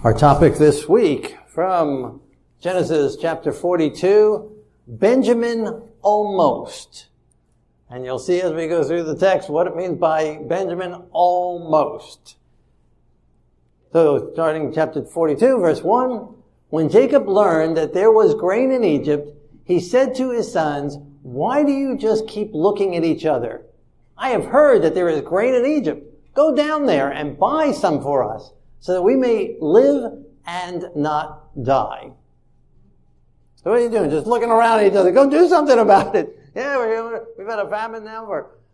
Our topic this week from Genesis chapter 42, Benjamin almost. And you'll see as we go through the text what it means by Benjamin almost. So starting chapter 42, verse 1, when Jacob learned that there was grain in Egypt, he said to his sons, "Why do you just keep looking at each other? I have heard that there is grain in Egypt. Go down there and buy some for us, so that we may live and not die." So what are you doing? Just looking around at each other. Go do something about it. Yeah, we've had a famine now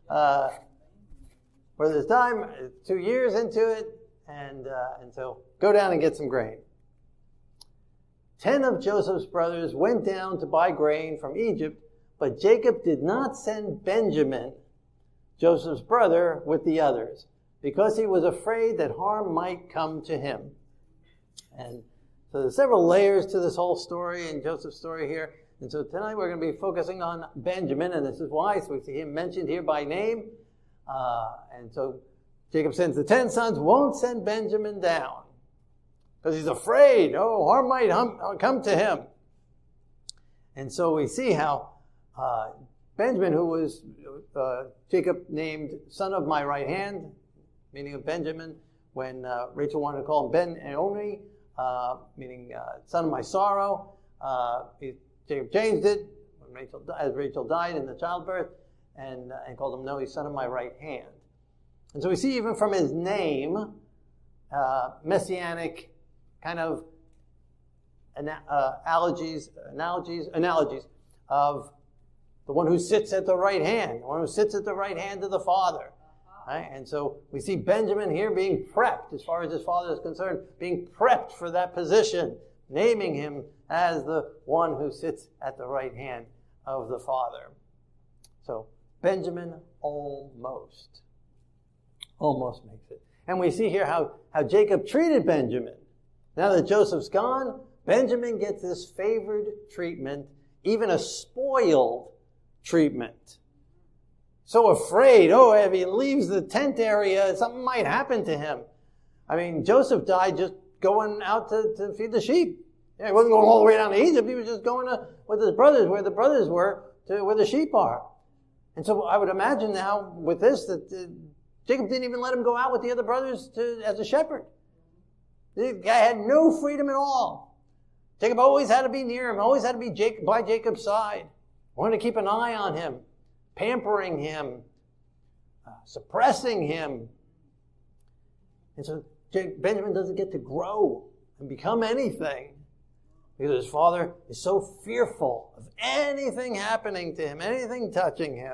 for this time, 2 years into it, and so go down and get some grain. 10 of Joseph's brothers went down to buy grain from Egypt, but Jacob did not send Benjamin, Joseph's brother, with the others, because he was afraid that harm might come to him. And so there's several layers to this whole story and Joseph's story here. And so tonight we're going to be focusing on Benjamin, and this is why. So we see him mentioned here by name. And so Jacob sends the 10 sons, won't send Benjamin down, because he's afraid, harm might come to him. And so we see how Benjamin, who was Jacob named son of my right hand, meaning of Benjamin, when Rachel wanted to call him Ben-Oni, meaning son of my sorrow. Jacob changed it as Rachel died in the childbirth, and called him, no, he's son of my right hand. And so we see even from his name, messianic kind of analogies of the one who sits at the right hand, the one who sits at the right hand of the Father. Right? And so we see Benjamin here being prepped, as far as his father is concerned, being prepped for that position, naming him as the one who sits at the right hand of the Father. So Benjamin almost makes it. And we see here how Jacob treated Benjamin. Now that Joseph's gone, Benjamin gets this favored treatment, even a spoiled treatment. So afraid, if he leaves the tent area, something might happen to him. I mean, Joseph died just going out to feed the sheep. Yeah, he wasn't going all the way down to Egypt. He was just going with his brothers, where the brothers were, to where the sheep are. And so I would imagine now with this that Jacob didn't even let him go out with the other brothers as a shepherd. The guy had no freedom at all. Jacob always had to be near him, always had to be by Jacob's side. Wanted to keep an eye on him, pampering him, suppressing him. And so Benjamin doesn't get to grow and become anything, because his father is so fearful of anything happening to him, anything touching him.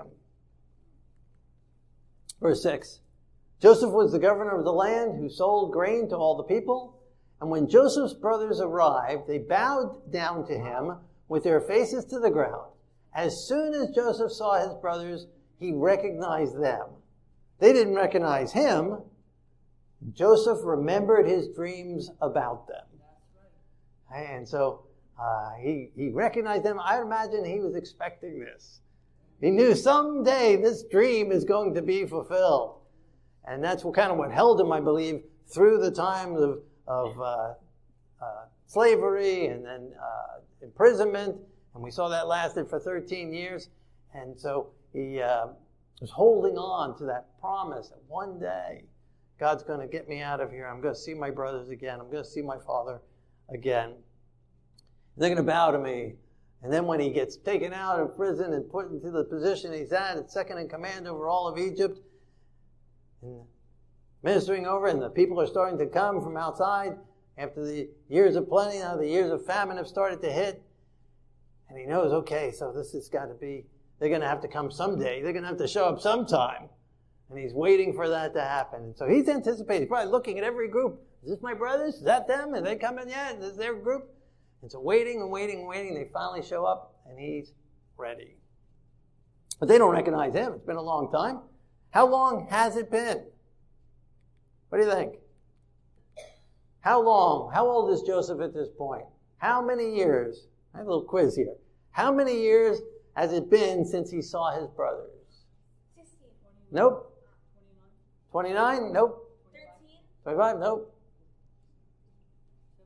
Verse 6, Joseph was the governor of the land who sold grain to all the people. And when Joseph's brothers arrived, they bowed down to him with their faces to the ground. As soon as Joseph saw his brothers, he recognized them. They didn't recognize him. Joseph remembered his dreams about them. And so he recognized them. I imagine he was expecting this. He knew someday this dream is going to be fulfilled. And that's what held him, I believe, through the times of slavery and then imprisonment. And we saw that lasted for 13 years. And so he was holding on to that promise that one day God's going to get me out of here. I'm going to see my brothers again. I'm going to see my father again. They're going to bow to me. And then when he gets taken out of prison and put into the position he's at second in command over all of Egypt, and ministering over, and the people are starting to come from outside after the years of plenty. Now the years of famine have started to hit. And he knows, okay, so this has got to be, they're going to have to come someday. They're going to have to show up sometime. And he's waiting for that to happen. And so he's anticipating, he's probably looking at every group. Is this my brothers? Is that them? Are they coming yet? Is this their group? And so waiting and waiting and waiting, they finally show up, and he's ready. But they don't recognize him. It's been a long time. How long has it been? What do you think? How long? How old is Joseph at this point? How many years? I have a little quiz here. How many years has it been since he saw his brothers? 16. Nope. 29? Nope. 13. 25? Nope.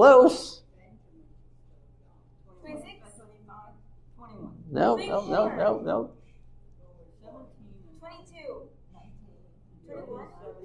Close. 26. No. 22. 21.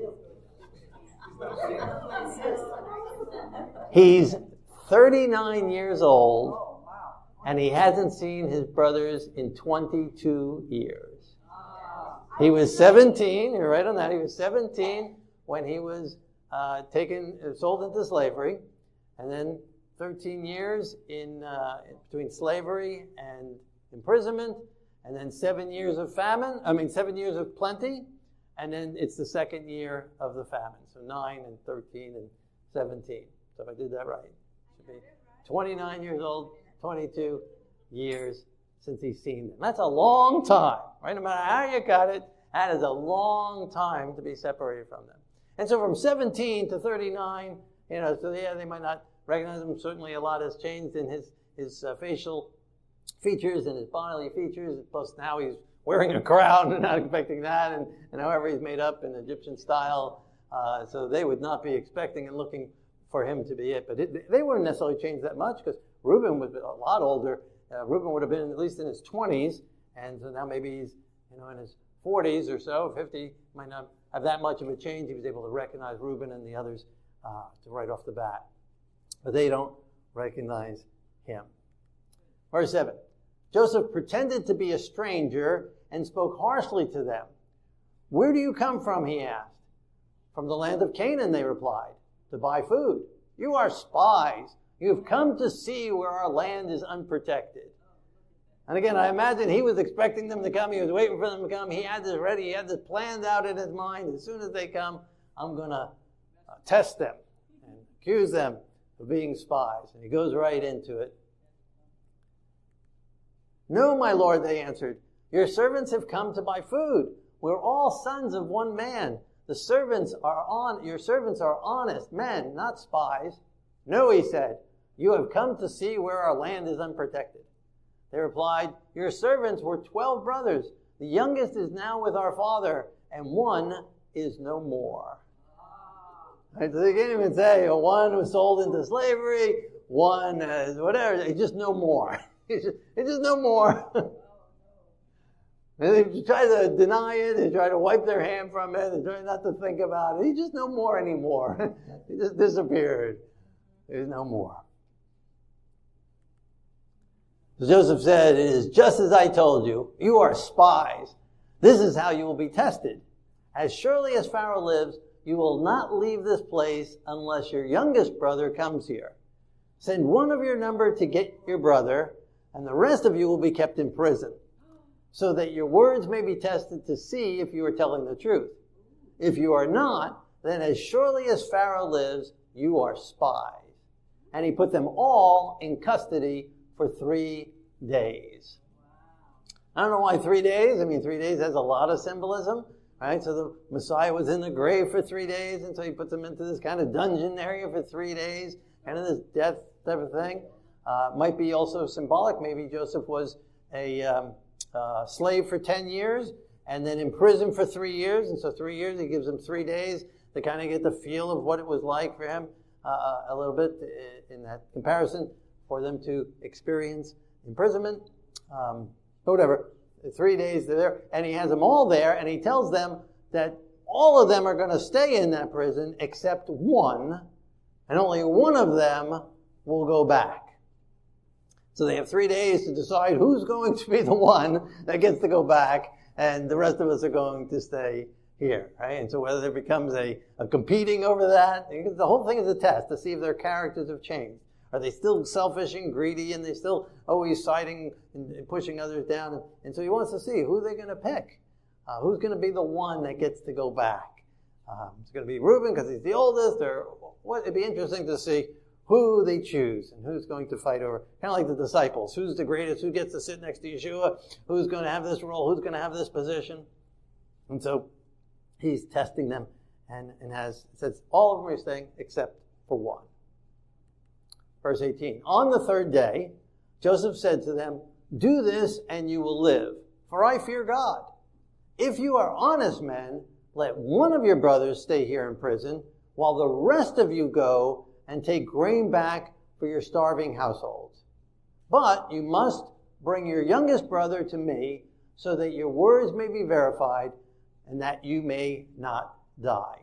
He's 39 years old, and he hasn't seen his brothers in 22 years. He was 17, you're right on that, he was 17 when he was sold into slavery, and then 13 years in between slavery and imprisonment, and then 7 years of 7 years of plenty, and then it's the second year of the famine. So 9 and 13 and 17. So if I did that right, it should be 29 years old, 22 years since he's seen them. That's a long time, right? No matter how you cut it, that is a long time to be separated from them. And so from 17 to 39, so they might not recognize him. Certainly a lot has changed in his facial features and his bodily features. Plus now he's wearing a crown and not expecting that. And however he's made up in Egyptian style. So they would not be expecting and looking for him to be it. But they wouldn't necessarily change that much because Reuben was a lot older. Reuben would have been at least in his 20s. And so now maybe he's in his 40s or so, 50, might not have that much of a change. He was able to recognize Reuben and the others right off the bat. But they don't recognize him. Verse 7. Joseph pretended to be a stranger and spoke harshly to them. Where do you come from, he asked. From the land of Canaan, they replied, to buy food. You are spies. You have come to see where our land is unprotected. And again, I imagine he was expecting them to come. He was waiting for them to come. He had this ready. He had this planned out in his mind. As soon as they come, I'm going to test them and accuse them of being spies. And he goes right into it. No, my lord, they answered. Your servants have come to buy food. We're all sons of one man. Your servants are honest men, not spies. No, he said, you have come to see where our land is unprotected. They replied, your servants were 12 brothers. The youngest is now with our father, and one is no more. Right, so they can't even say, one was sold into slavery, one is whatever. It's just no more. It's just no more. And they try to deny it. They try to wipe their hand from it. They try not to think about it. He's just no more anymore. He just disappeared. There's no more. So Joseph said, it is just as I told you. You are spies. This is how you will be tested. As surely as Pharaoh lives, you will not leave this place unless your youngest brother comes here. Send one of your number to get your brother, and the rest of you will be kept in prison, so that your words may be tested to see if you are telling the truth. If you are not, then as surely as Pharaoh lives, you are spies. And he put them all in custody for 3 days. I don't know why 3 days. 3 days has a lot of symbolism, right? So the Messiah was in the grave for 3 days, and so he puts them into this kind of dungeon area for 3 days, kind of this death type of thing. Might be also symbolic. Maybe Joseph was a slave for 10 years and then in prison for 3 years. And so 3 years, he gives them 3 days to kind of get the feel of what it was like for him a little bit in that comparison for them to experience imprisonment. Whatever. 3 days they're there, and he has them all there, and he tells them that all of them are going to stay in that prison except one, and only one of them will go back. So they have 3 days to decide who's going to be the one that gets to go back, and the rest of us are going to stay here, right? And so whether there becomes a competing over that, because the whole thing is a test to see if their characters have changed. Are they still selfish and greedy, and they still always siding and pushing others down? And so he wants to see who they're going to pick. Who's going to be the one that gets to go back? It's going to be Reuben because he's the oldest, or what? It'd be interesting to see who they choose and who's going to fight over. Kind of like the disciples. Who's the greatest? Who gets to sit next to Yeshua? Who's going to have this role? Who's going to have this position? And so he's testing them and says all of them are staying except for one. Verse 18. On the third day, Joseph said to them, do this and you will live, for I fear God. If you are honest men, let one of your brothers stay here in prison, while the rest of you go and take grain back for your starving households. But you must bring your youngest brother to me so that your words may be verified and that you may not die.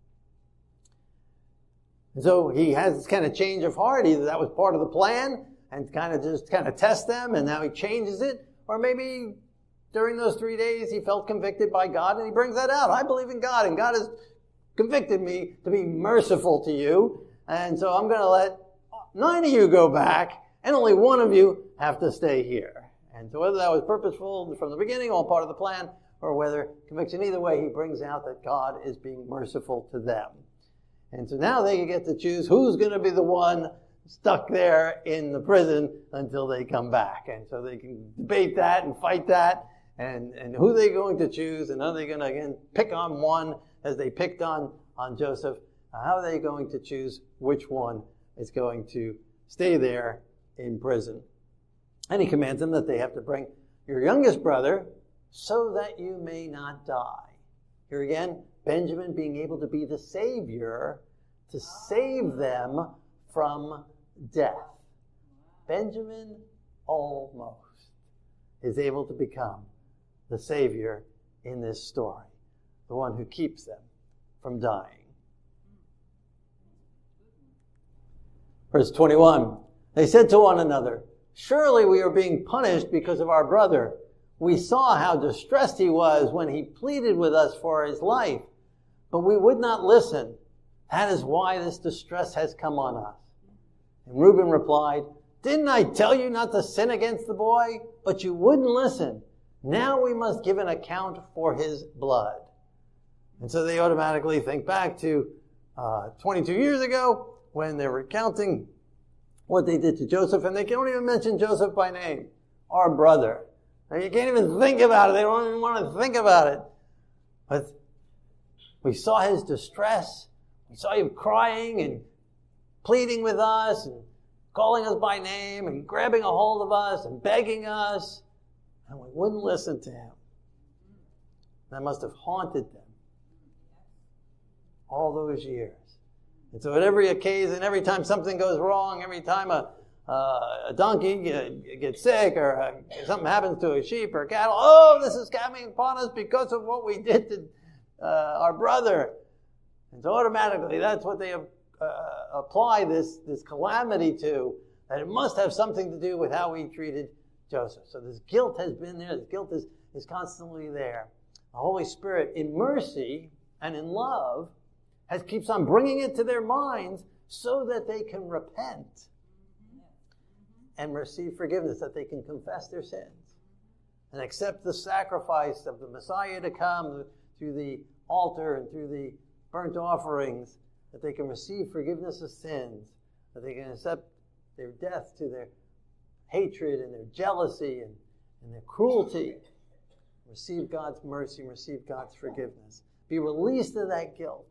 And so he has this kind of change of heart. Either that was part of the plan and kind of test them, and now he changes it. Or maybe during those 3 days he felt convicted by God and he brings that out. I believe in God and God has convicted me to be merciful to you. And so I'm going to let 9 of you go back and only 1 of you have to stay here. And so whether that was purposeful from the beginning, all part of the plan, or whether conviction, either way, he brings out that God is being merciful to them. And so now they get to choose who's going to be the one stuck there in the prison until they come back. And so they can debate that and fight that and who they're going to choose, and are they going to, again, pick on one as they picked on Joseph. How are they going to choose which one is going to stay there in prison? And he commands them that they have to bring your youngest brother so that you may not die. Here again, Benjamin being able to be the savior to save them from death. Benjamin almost is able to become the savior in this story, the one who keeps them from dying. Verse 21, they said to one another, "Surely we are being punished because of our brother. We saw how distressed he was when he pleaded with us for his life, but we would not listen. That is why this distress has come on us." And Reuben replied, "Didn't I tell you not to sin against the boy? But you wouldn't listen. Now we must give an account for his blood." And so they automatically think back to 22 years ago when they were recounting what they did to Joseph, and they don't even mention Joseph by name. Our brother. And you can't even think about it. They don't even want to think about it. But we saw his distress. We saw him crying and pleading with us and calling us by name and grabbing a hold of us and begging us. And we wouldn't listen to him. That must have haunted them all those years. And so at every occasion, every time something goes wrong, every time a donkey gets sick or something happens to a sheep or cattle, oh, this is coming upon us because of what we did to our brother. And so automatically that's what they apply this calamity to, that it must have something to do with how we treated Joseph. So this guilt has been there. This guilt is constantly there. The Holy Spirit, in mercy and in love, keeps on bringing it to their minds so that they can repent and receive forgiveness, that they can confess their sins and accept the sacrifice of the Messiah to come through the altar and through the burnt offerings, that they can receive forgiveness of sins, that they can accept their death to their hatred and their jealousy and their cruelty, receive God's mercy and receive God's forgiveness, be released of that guilt,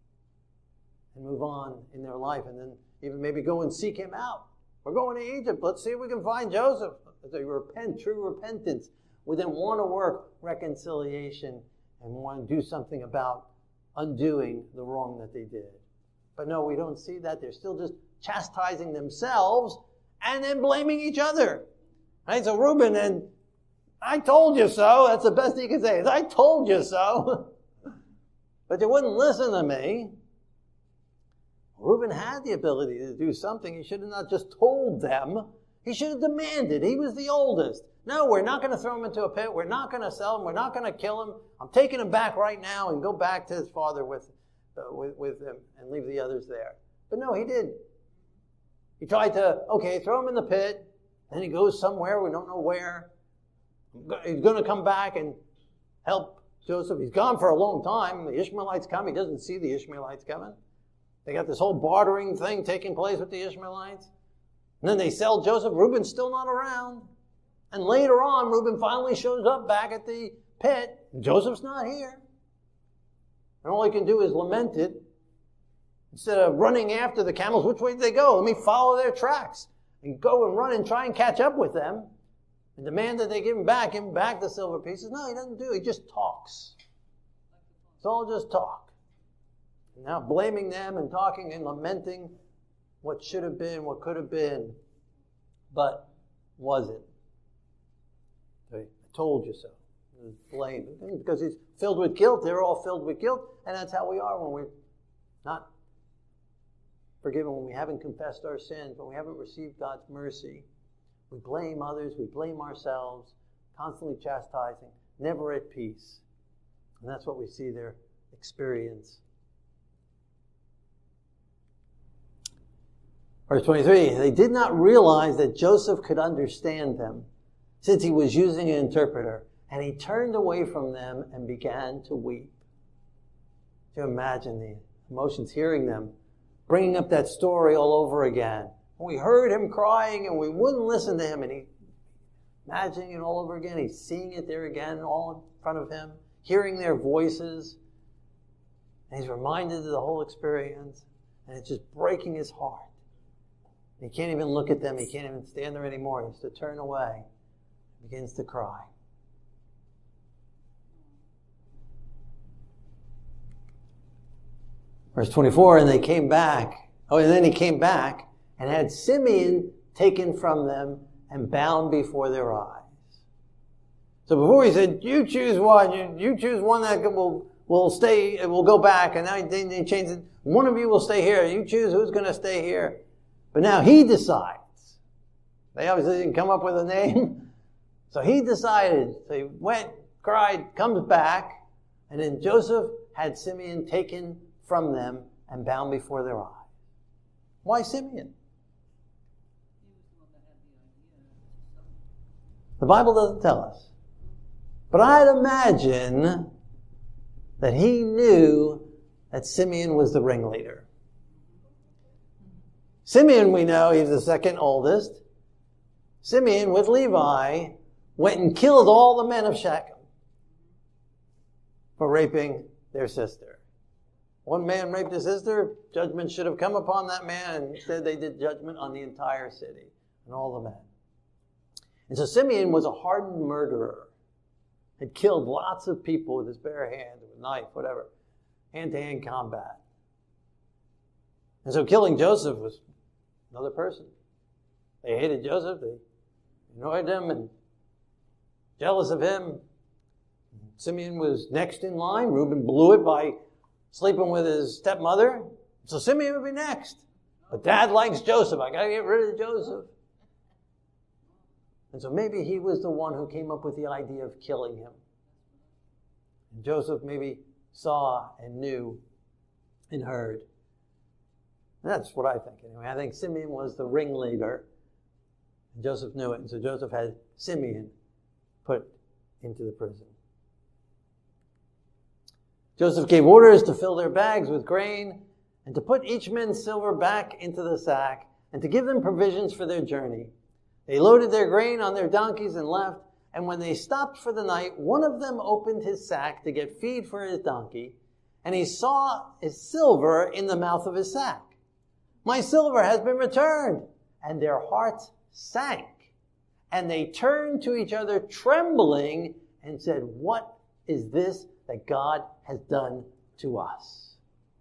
and move on in their life, and then even maybe go and seek him out. We're going to Egypt. Let's see if we can find Joseph. As they repent, true repentance, we then want to work reconciliation and want to do something about undoing the wrong that they did. But no, we don't see that. They're still just chastising themselves and then blaming each other. Right? So Reuben, and I told you so. That's the best he can say is, I told you so. But they wouldn't listen to me. Reuben had the ability to do something. He should have not just told them. He should have demanded. He was the oldest. No, we're not going to throw him into a pit. We're not going to sell him. We're not going to kill him. I'm taking him back right now and go back to his father with him and leave the others there. But no, he didn't. He tried to, throw him in the pit. Then he goes somewhere. We don't know where. He's going to come back and help Joseph. He's gone for a long time. The Ishmaelites come. He doesn't see the Ishmaelites coming. They got this whole bartering thing taking place with the Ishmaelites. And then they sell Joseph. Reuben's still not around. And later on, Reuben finally shows up back at the pit. Joseph's not here. And all he can do is lament it. Instead of running after the camels, which way did they go? Let me follow their tracks and go and run and try and catch up with them and demand that they give him back the silver pieces. No, he doesn't do it. He just talks. It's all just talk. And now blaming them and talking and lamenting what should have been, what could have been, but wasn't. I told you so. Blame. Because he's filled with guilt. They're all filled with guilt. And that's how we are when we're not forgiven, when we haven't confessed our sins, when we haven't received God's mercy. We blame others. We blame ourselves. Constantly chastising. Never at peace. And that's what we see their experience. Verse 23, they did not realize that Joseph could understand them, since he was using an interpreter. And he turned away from them and began to weep. Can you imagine the emotions, hearing them, bringing up that story all over again? We heard him crying and we wouldn't listen to him. And he, imagining it all over again, he's seeing it there again, all in front of him, hearing their voices. And he's reminded of the whole experience. And it's just breaking his heart. He can't even look at them. He can't even stand there anymore. He has to turn away. He begins to cry. Verse 24, and they came back. Oh, and then he came back and had Simeon taken from them and bound before their eyes. So before he said, you choose one. You choose one that will stay, will go back. And now they changed it. One of you will stay here. You choose who's going to stay here. But now he decides. They obviously didn't come up with a name. So he decided. So he went, cried, comes back. And then Joseph had Simeon taken from them and bound before their eyes. Why Simeon? The Bible doesn't tell us. But I'd imagine that he knew that Simeon was the ringleader. Simeon, we know, he's the second oldest. Simeon, with Levi, went and killed all the men of Shechem for raping their sister. One man raped his sister, judgment should have come upon that man, and instead they did judgment on the entire city and all the men. And so Simeon was a hardened murderer. Had killed lots of people with his bare hands, with a knife, whatever. Hand-to-hand combat. And so killing Joseph was another person. They hated Joseph. They annoyed him and jealous of him. Simeon was next in line. Reuben blew it by sleeping with his stepmother. So Simeon would be next. But Dad likes Joseph. I got to get rid of Joseph. And so maybe he was the one who came up with the idea of killing him. And Joseph maybe saw and knew and heard. And that's what I think anyway. I think Simeon was the ringleader. And Joseph knew it. And so Joseph had Simeon put into the prison. Joseph gave orders to fill their bags with grain and to put each man's silver back into the sack and to give them provisions for their journey. They loaded their grain on their donkeys and left. And when they stopped for the night, one of them opened his sack to get feed for his donkey, and he saw his silver in the mouth of his sack. My silver has been returned. And their hearts sank. And they turned to each other trembling and said, what is this that God has done to us?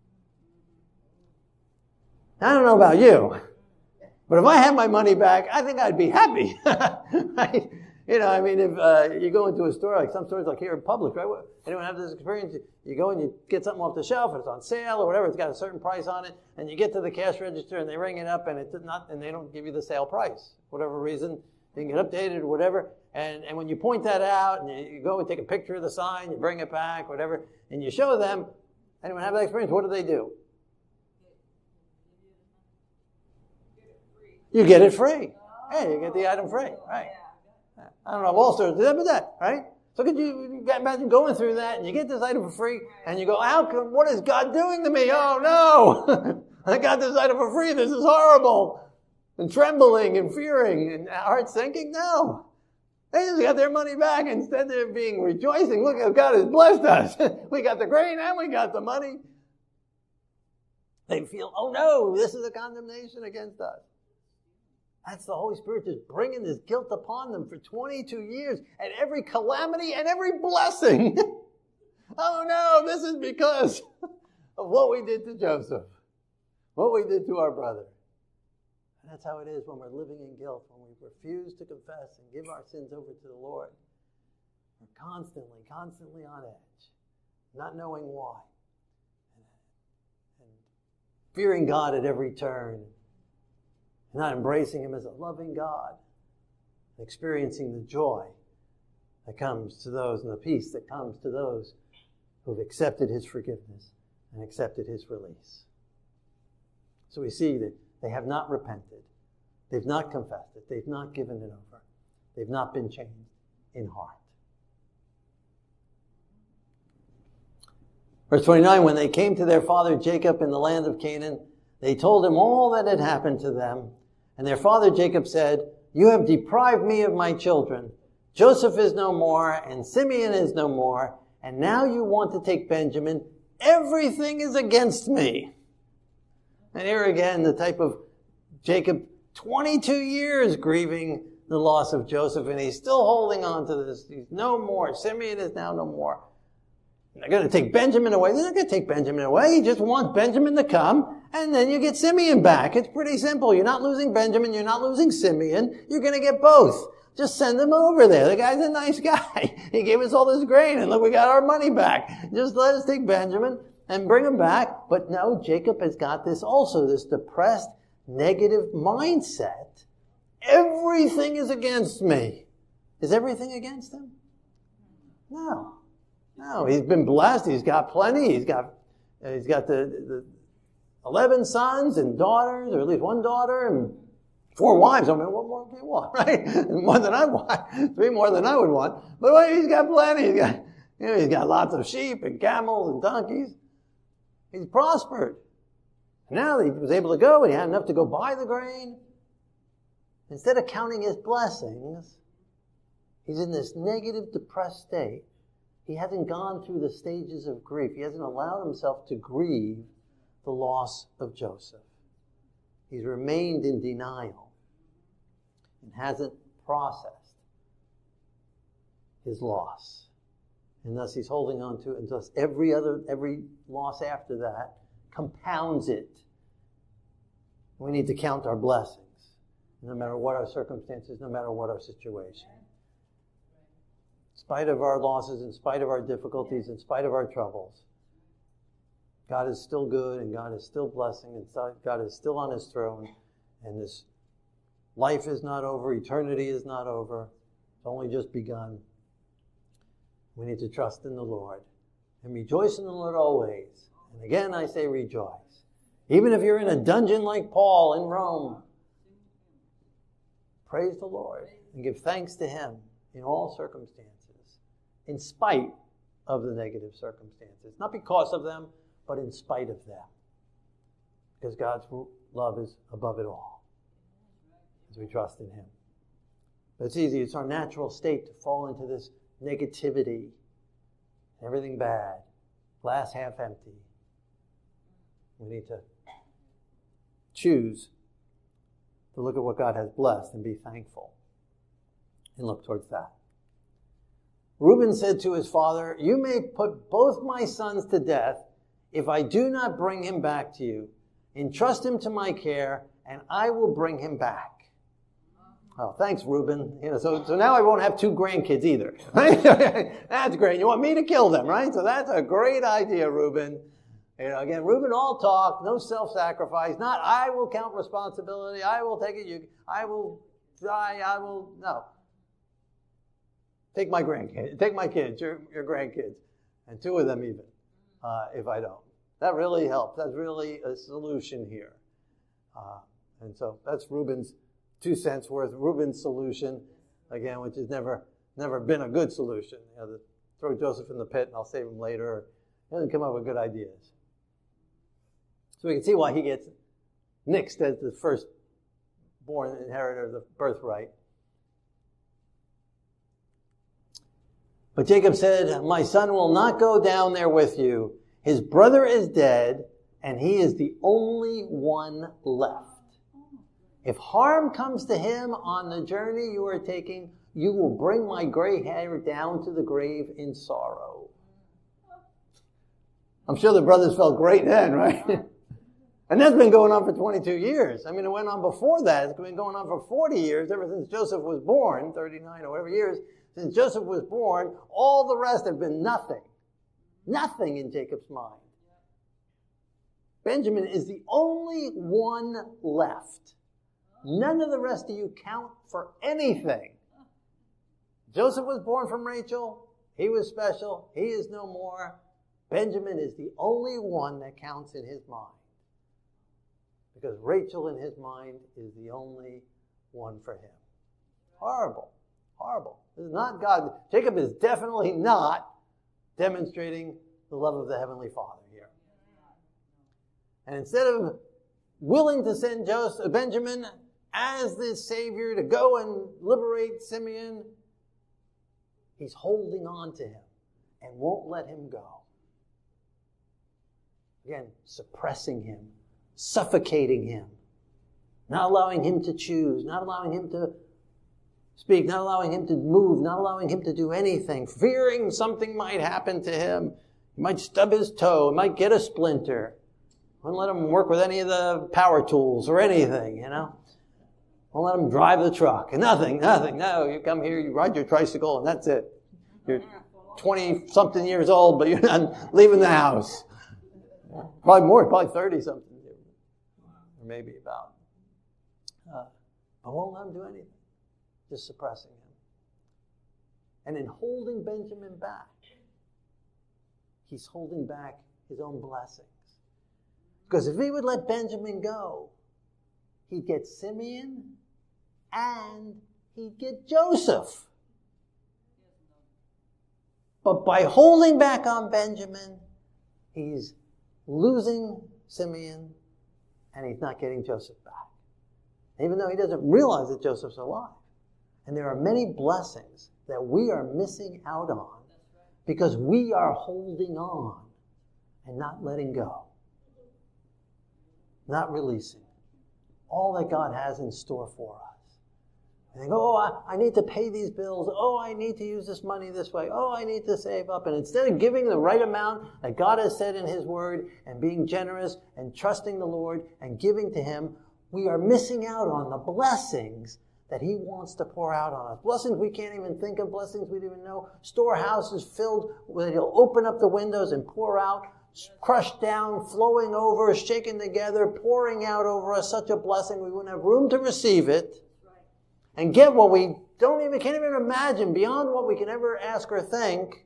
I don't know about you, but if I had my money back, I think I'd be happy. Right? You know, I mean, if you go into a store, like some stores like here in Publix, right? Anyone have this experience? You go and you get something off the shelf, and it's on sale or whatever. It's got a certain price on it, and you get to the cash register, and they ring it up, and it's not, and they don't give you the sale price, whatever reason. They can get updated or whatever. And when you point that out, and you go and take a picture of the sign, you bring it back, whatever, and you show them. Anyone have that experience? What do? You get it free. Hey, you get the item free, right? I don't know if all stores do that, but that, right? So could you imagine going through that and you get this item for free and you go, how come, what is God doing to me? Oh no! I got this item for free. This is horrible. And trembling and fearing and heart sinking? No. They just got their money back. Instead they're being rejoicing. Look how God has blessed us. We got the grain and we got the money. They feel, oh no, this is a condemnation against us. That's the Holy Spirit just bringing this guilt upon them for 22 years at every calamity and every blessing. Oh no, this is because of what we did to Joseph, what we did to our brother. And that's how it is when we're living in guilt, when we refuse to confess and give our sins over to the Lord. We're constantly on edge, not knowing why. And fearing God at every turn, not embracing Him as a loving God, experiencing the joy that comes to those and the peace that comes to those who've accepted His forgiveness and accepted His release. So we see that they have not repented. They've not confessed it. They've not given it over. They've not been changed in heart. Verse 29, when they came to their father Jacob in the land of Canaan, they told him all that had happened to them. And their father Jacob said, "You have deprived me of my children. Joseph is no more, and Simeon is no more, and now you want to take Benjamin. Everything is against me." And here again, the type of Jacob, 22 years grieving the loss of Joseph, and he's still holding on to this. He's no more. Simeon is now no more. They're going to take Benjamin away. They're not going to take Benjamin away. He just wants Benjamin to come, and then you get Simeon back. It's pretty simple. You're not losing Benjamin. You're not losing Simeon. You're going to get both. Just send him over there. The guy's a nice guy. He gave us all this grain, and look, we got our money back. Just let us take Benjamin and bring him back. But no, Jacob has got this also, this depressed, negative mindset. Everything is against me. Is everything against him? No. No, he's been blessed. He's got plenty. He's got the 11 sons and daughters, or at least one daughter, and 4 wives. I mean, what more do you want, right? More than I want. 3 more than I would want. But he's got plenty. He's got lots of sheep and camels and donkeys. He's prospered. And now he was able to go, and he had enough to go buy the grain. Instead of counting his blessings, he's in this negative, depressed state. He hasn't gone through the stages of grief. He hasn't allowed himself to grieve the loss of Joseph. He's remained in denial and hasn't processed his loss. And thus he's holding on to it, and thus every loss after that compounds it. We need to count our blessings, no matter what our circumstances, no matter what our situation. In spite of our losses, in spite of our difficulties, in spite of our troubles, God is still good, and God is still blessing, and God is still on His throne, and this life is not over, eternity is not over, it's only just begun. We need to trust in the Lord and rejoice in the Lord always. And again, I say rejoice. Even if you're in a dungeon like Paul in Rome, praise the Lord and give thanks to Him in all circumstances, in spite of the negative circumstances. Not because of them, but in spite of them. Because God's love is above it all, as we trust in Him. But it's easy. It's our natural state to fall into this negativity, everything bad, glass half empty. We need to choose to look at what God has blessed and be thankful and look towards that. Reuben said to his father, "You may put both my sons to death if I do not bring him back to you. Entrust him to my care, and I will bring him back." Oh, thanks, Reuben. So now I won't have 2 grandkids either. Right? That's great. You want me to kill them, right? So that's a great idea, Reuben. Again, Reuben, all talk, no self-sacrifice. Not, I will count responsibility. I will take it. I will die. No. Take my grandkids. Take my kids, your grandkids, and 2 of them even, if I don't. That really helps. That's really a solution here. And so that's Reuben's 2 cents worth. Reuben's solution, again, which has never been a good solution. Throw Joseph in the pit and I'll save him later. He doesn't come up with good ideas. So we can see why he gets nixed as the firstborn inheritor of the birthright. But Jacob said, "My son will not go down there with you. His brother is dead, and he is the only one left. If harm comes to him on the journey you are taking, you will bring my gray hair down to the grave in sorrow." I'm sure the brothers felt great then, right? And that's been going on for 22 years. I mean, it went on before that. It's been going on for 40 years, ever since Joseph was born, 39 or whatever years. Since Joseph was born, all the rest have been nothing. Nothing in Jacob's mind. Benjamin is the only one left. None of the rest of you count for anything. Joseph was born from Rachel. He was special. He is no more. Benjamin is the only one that counts in his mind. Because Rachel in his mind is the only one for him. Horrible. Horrible. This is not God. Jacob is definitely not demonstrating the love of the Heavenly Father here. And instead of willing to send Benjamin as the Savior to go and liberate Simeon, he's holding on to him and won't let him go. Again, suppressing him, suffocating him, not allowing him to choose, not allowing him to speak, not allowing him to move, not allowing him to do anything, fearing something might happen to him. He might stub his toe, he might get a splinter. Won't let him work with any of the power tools or anything, Won't let him drive the truck. Nothing. No, you come here, you ride your tricycle, and that's it. You're 20-something years old, but you're not leaving the house. Probably more, probably 30-something. Or maybe about. I won't let him do anything. Just suppressing him. And in holding Benjamin back, he's holding back his own blessings. Because if he would let Benjamin go, he'd get Simeon and he'd get Joseph. But by holding back on Benjamin, he's losing Simeon and he's not getting Joseph back. Even though he doesn't realize that Joseph's alive. And there are many blessings that we are missing out on because we are holding on and not letting go. Not releasing all that God has in store for us. And they go, I need to pay these bills. I need to use this money this way. I need to save up. And instead of giving the right amount that God has said in His Word and being generous and trusting the Lord and giving to Him, we are missing out on the blessings that He wants to pour out on us. Blessings we can't even think of, blessings we don't even know. Storehouses filled where He'll open up the windows and pour out, crushed down, flowing over, shaken together, pouring out over us such a blessing we wouldn't have room to receive it and get what we can't even imagine, beyond what we can ever ask or think.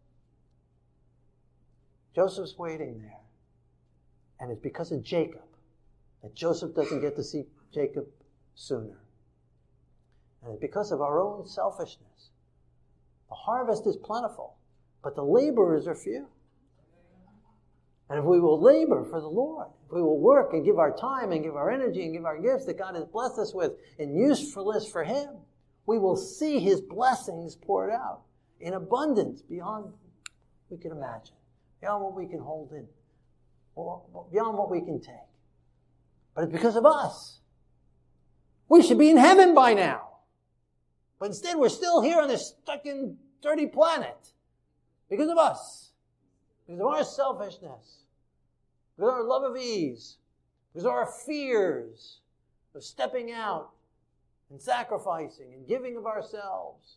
Joseph's waiting there. And it's because of Jacob that Joseph doesn't get to see Jacob sooner. And it's because of our own selfishness. The harvest is plentiful, but the laborers are few. And if we will labor for the Lord, if we will work and give our time and give our energy and give our gifts that God has blessed us with in usefulness for Him, we will see His blessings poured out in abundance beyond what we can imagine, beyond what we can hold in, beyond what we can take. But it's because of us. We should be in heaven by now. But instead we're still here on this stuck in dirty planet because of us, because of our selfishness, because of our love of ease, because of our fears of stepping out and sacrificing and giving of ourselves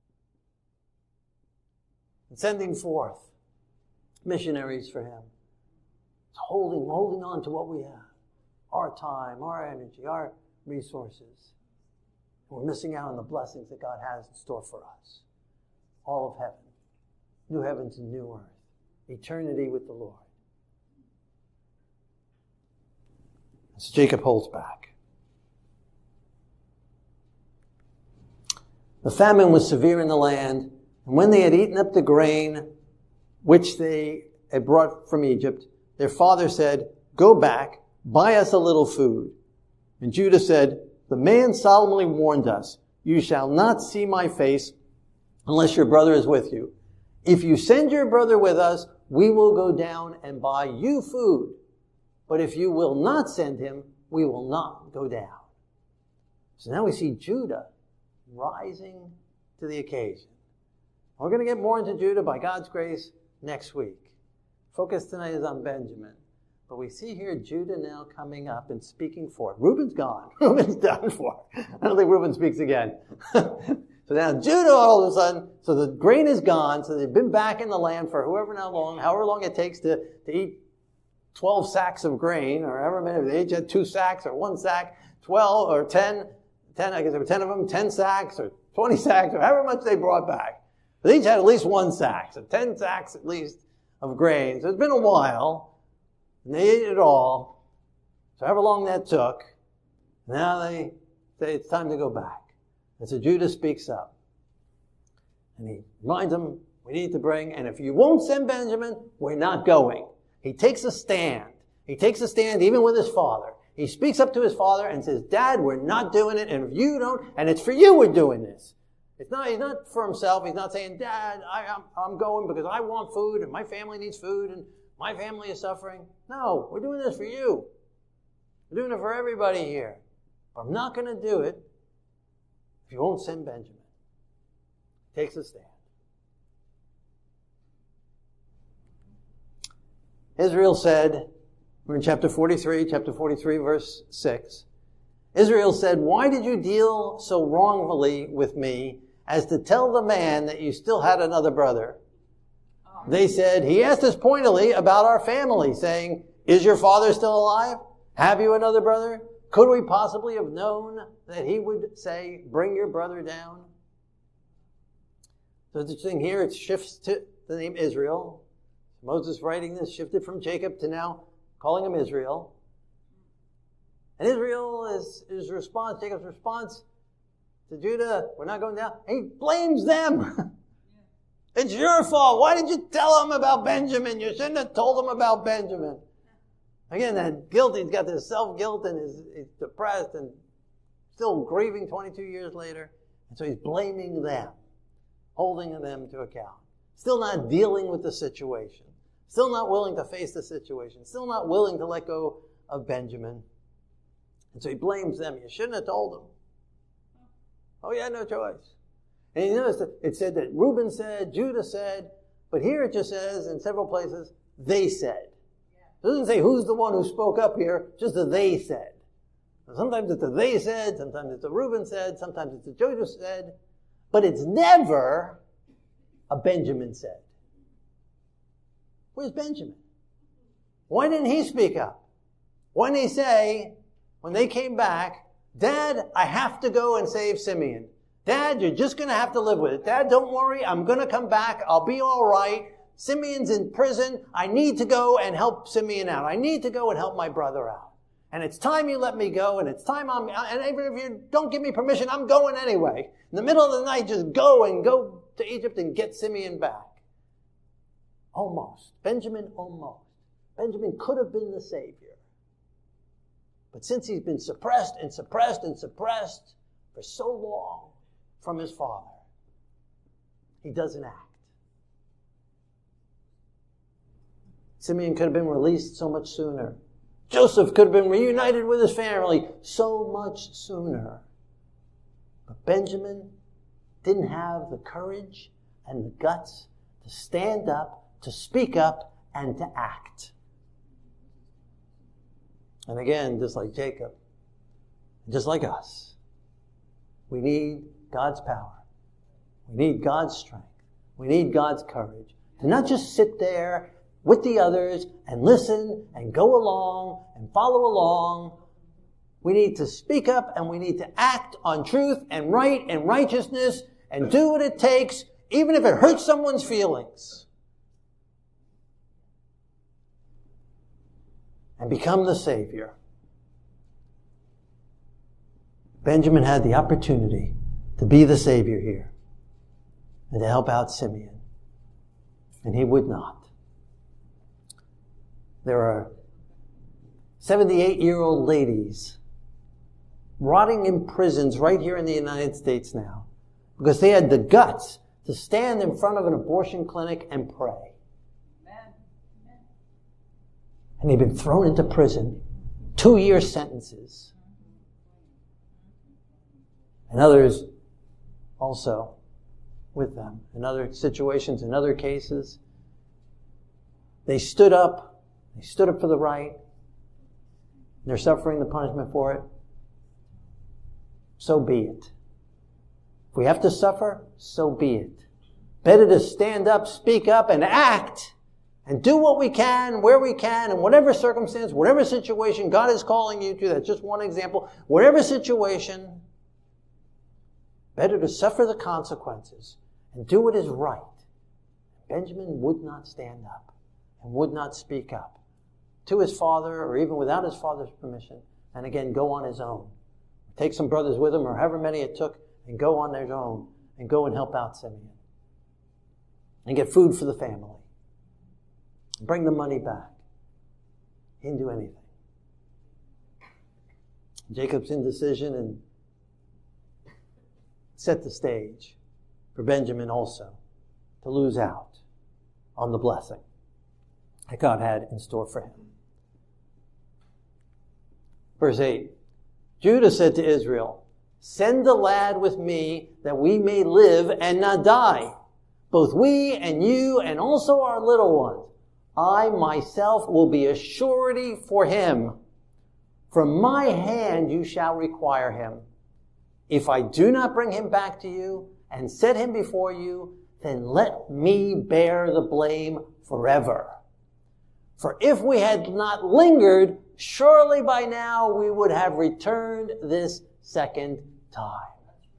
and sending forth missionaries for Him. It's holding on to what we have, our time, our energy, our resources. We're missing out on the blessings that God has in store for us. All of heaven, new heavens and new earth, eternity with the Lord. So Jacob holds back. The famine was severe in the land, and when they had eaten up the grain which they had brought from Egypt, their father said, "Go back, buy us a little food." And Judah said, "The man solemnly warned us, 'You shall not see my face unless your brother is with you. If you send your brother with us, we will go down and buy you food. But if you will not send him, we will not go down.'" So now we see Judah rising to the occasion. We're going to get more into Judah by God's grace next week. Focus tonight is on Benjamin. But we see here Judah now coming up and speaking for it. Reuben's gone. Reuben's done for. I don't think Reuben speaks again. So now Judah all of a sudden, so the grain is gone, so they've been back in the land for however long it takes to eat 12 sacks of grain, or however many, they each had 2 sacks or 1 sack, 12 or 10, I guess there were 10 of them, 10 sacks or 20 sacks or however much they brought back. They each had at least 1 sack, so 10 sacks at least of grain. So it's been a while. And they ate it all. So however long that took, now they say it's time to go back. And so Judah speaks up. And he reminds them, we need to bring, and if you won't send Benjamin, we're not going. He takes a stand. He takes a stand even with his father. He speaks up to his father and says, Dad, we're not doing it, and if you don't, and it's for you we're doing this. He's not for himself. He's not saying, Dad, I'm going because I want food, and my family needs food, and my family is suffering. No, we're doing this for you. We're doing it for everybody here. But I'm not going to do it if you won't send Benjamin. He takes a stand. Israel said, we're in chapter 43 verse 6. Israel said, why did you deal so wrongfully with me as to tell the man that you still had another brother? They said, he asked us pointedly about our family, saying, is your father still alive? Have you another brother? Could we possibly have known that he would say, bring your brother down? So it's interesting here, it shifts to the name Israel. Moses writing this shifted from Jacob to now calling him Israel. And Israel is his response, Jacob's response to Judah, we're not going down. He blames them. It's your fault. Why did you tell him about Benjamin? You shouldn't have told him about Benjamin. Again, that guilt, he's got this self-guilt and he's depressed and still grieving 22 years later. And so he's blaming them, holding them to account. Still not dealing with the situation. Still not willing to face the situation. Still not willing to let go of Benjamin. And so he blames them. You shouldn't have told him. Oh, you had no choice. And you notice that it said that Reuben said, Judah said, but here it just says in several places, they said. It doesn't say who's the one who spoke up here, just a they said. Sometimes it's a they said, sometimes it's a Reuben said, sometimes it's a Judah said, but it's never a Benjamin said. Where's Benjamin? Why didn't he speak up? Why didn't he say, when they came back, Dad, I have to go and save Simeon. Dad, you're just going to have to live with it. Dad, don't worry. I'm going to come back. I'll be all right. Simeon's in prison. I need to go and help Simeon out. I need to go and help my brother out. And it's time you let me go, and it's time and even if you don't give me permission, I'm going anyway. In the middle of the night, just go to Egypt and get Simeon back. Almost. Benjamin almost. Benjamin could have been the Savior. But since he's been suppressed and suppressed and suppressed for so long from his father, he doesn't act. Simeon could have been released so much sooner. Joseph could have been reunited with his family so much sooner. But Benjamin didn't have the courage and the guts to stand up, to speak up, and to act. And again, just like Jacob, just like us, we need God's power. We need God's strength. We need God's courage to not just sit there with the others and listen and go along and follow along. We need to speak up and we need to act on truth and right and righteousness and do what it takes, even if it hurts someone's feelings. And become the Savior. Benjamin had the opportunity to be the Savior here and to help out Simeon. And he would not. There are 78-year-old ladies rotting in prisons right here in the United States now because they had the guts to stand in front of an abortion clinic and pray. And they've been thrown into prison, 2-year sentences. And others also with them. In other situations, in other cases, they stood up, They stood up for the right. They're suffering the punishment for it. So be it. If we have to suffer, so be it. Better to stand up, speak up, and act, and do what we can, where we can, in whatever circumstance, whatever situation God is calling you to. That's just one example. Whatever situation, better to suffer the consequences and do what is right. Benjamin would not stand up and would not speak up to his father, or even without his father's permission, and again go on his own. Take some brothers with him, or however many it took, and go on their own and go and help out Simeon and get food for the family. Bring the money back. He didn't do anything. Jacob's indecision and set the stage for Benjamin also to lose out on the blessing that God had in store for him. Verse 8, Judah said to Israel, "Send a lad with me that we may live and not die, both we and you and also our little ones. I myself will be a surety for him. From my hand you shall require him. If I do not bring him back to you and set him before you, then let me bear the blame forever. For if we had not lingered, surely by now we would have returned this second time."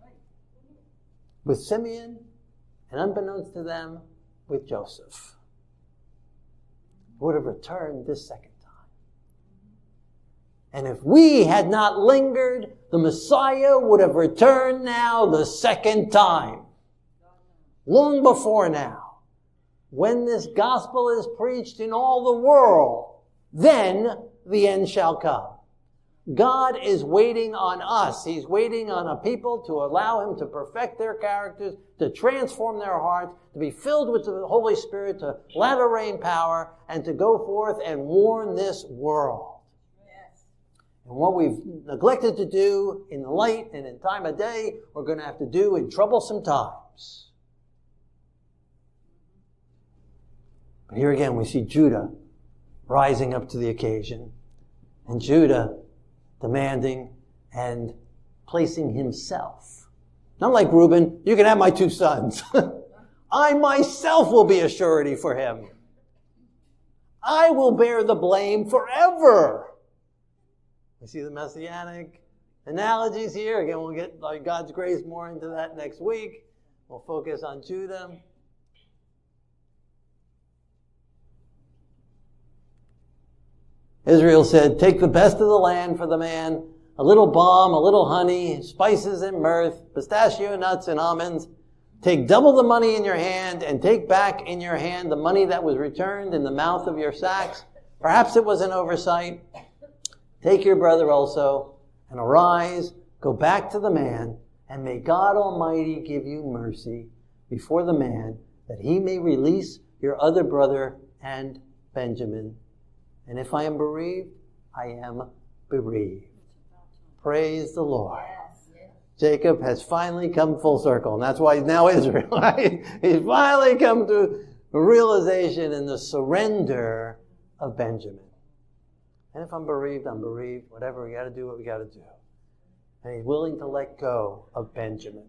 With Simeon, and unbeknownst to them, with Joseph. Would have returned this second time. And if we had not lingered, the Messiah would have returned now the second time. Long before now. When this gospel is preached in all the world, then the end shall come. God is waiting on us. He's waiting on a people to allow him to perfect their characters, to transform their hearts, to be filled with the Holy Spirit, to latter rain power, and to go forth and warn this world. Yes. And what we've neglected to do in the light and in time of day, we're going to have to do in troublesome times. But here again we see Judah rising up to the occasion. And Judah demanding and placing himself. Not like Reuben, you can have my 2 sons. I myself will be a surety for him. I will bear the blame forever. We see the messianic analogies here. Again, we'll get, by God's grace, more into that next week. We'll focus on Judah. Israel said, "Take the best of the land for the man, a little balm, a little honey, spices and myrrh, pistachio nuts and almonds. Take double the money in your hand, and take back in your hand the money that was returned in the mouth of your sacks. Perhaps it was an oversight. Take your brother also, and arise, go back to the man, and may God Almighty give you mercy before the man, that he may release your other brother and Benjamin. And if I am bereaved, I am bereaved." Praise the Lord. Jacob has finally come full circle, and that's why he's now Israel. Right? He's finally come to the realization and the surrender of Benjamin. And if I'm bereaved, I'm bereaved. Whatever, we got to do what we got to do. And he's willing to let go of Benjamin.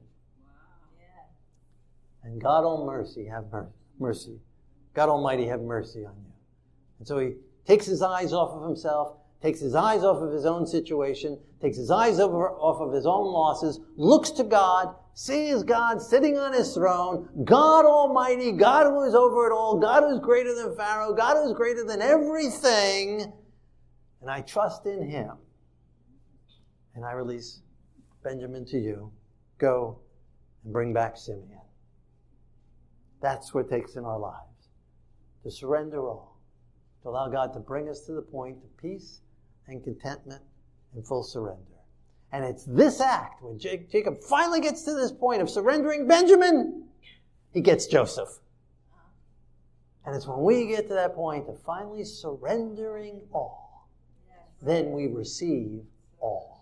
And God Almighty have mercy. God Almighty have mercy on you. And so he takes his eyes off of himself, takes his eyes off of his own situation, takes his eyes off of his own losses, looks to God, sees God sitting on his throne, God Almighty, God who is over it all, God who is greater than Pharaoh, God who is greater than everything, and I trust in him. And I release Benjamin to you. Go and bring back Simeon. That's what it takes in our lives, to surrender all. To allow God to bring us to the point of peace and contentment and full surrender. And it's this act, when Jacob finally gets to this point of surrendering Benjamin, he gets Joseph. And it's when we get to that point of finally surrendering all, then we receive all.